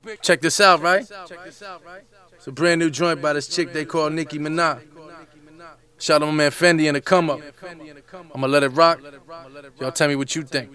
Check this out, right? It's a brand new joint by this chick they call Nicki Minaj. Shout out to my man Fendi in the come up. I'ma let it rock. Y'all tell me what you think.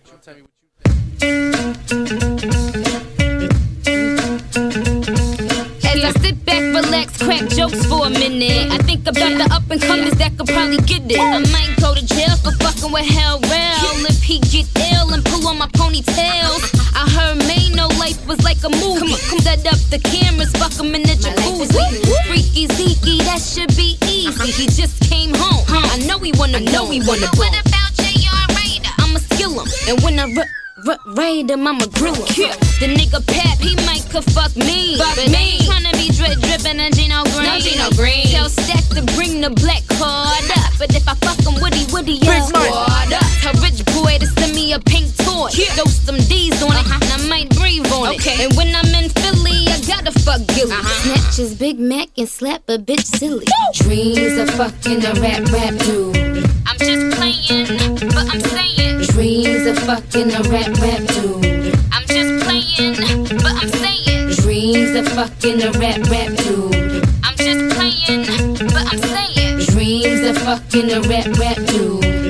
As I sit back, relax, crack jokes for a minute, I think about the up and comers that could probably get it. I might go to jail for fucking with Hell Rell if he get ill and pull on my ponytails. I heard Mano life was like a movie. Set up the cameras, fuck him in the jacuzzi. Freaky Zeke, that should be easy. He just came home. I know he wanna know. What about J.R. Raider? I'ma skill him, and when I raid him, I'ma grill him. The nigga Pap, he might could fuck me. But me tryna be drippin' and Gino Green. Tell Stack to bring the black card up. But if I fuck him, Woody else water. Tell Rich Boy to send me a pink toy. Throw some D's on it, and I might breathe on it. And when I'm in Philly, I gotta fuck Gilly. Snatch his Big Mac and slap a bitch silly. Dreams of fucking a rap dude. I'm just playing, but I'm saying. Dreams of fucking a rap dude. I'm just playing, but I'm saying. Dreams of fucking a rap dude. I'm just playing, but I'm saying. Dreams of fucking a rap dude.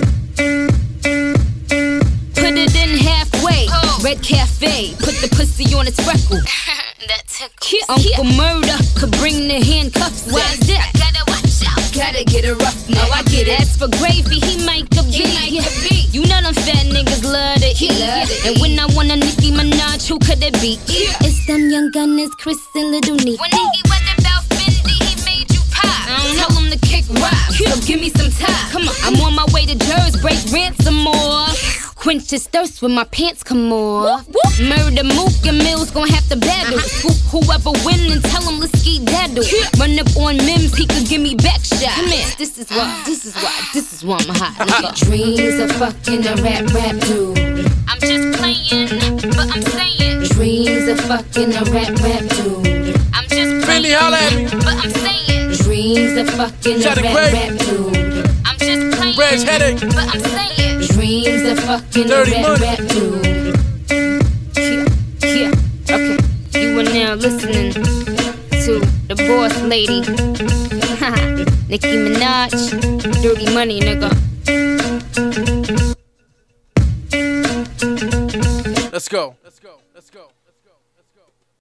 Put it in halfway. Red Cafe, put the pussy on its freckle. That tickles. Uncle Murder could bring the handcuffs. Why's that? I gotta watch out. Gotta get a rough neck. Oh, I get it. As for gravy, he might could be. You know them fat niggas love to eat. And when I want a Nicki Minaj, who could it be? It's them young gunners, Chris and Little Nick. When Nicki went about Fendi, he made you pop. Tell him to kick rock, so give me some time. Come on, I'm on my way to Jersey, break ransom more. Quench his thirst when my pants come off. Murder Mook and Mills gon' have to battle. Scoop whoever win and tell him let's ski daddle. Run up on Mims, he could give me back shot. Come here, this is why I'm hot. Dreams of fucking a rap dude. I'm just playing, but I'm saying. Dreams of fucking a rap dude. I'm just playing, but I'm saying. Dreams of fucking a rap dude. I'm just playing, but I'm saying. Dreams of fucking a rap dude. Yeah, okay. You are now listening to the boss lady, Nicki Minaj. Dirty money, nigga. Let's go.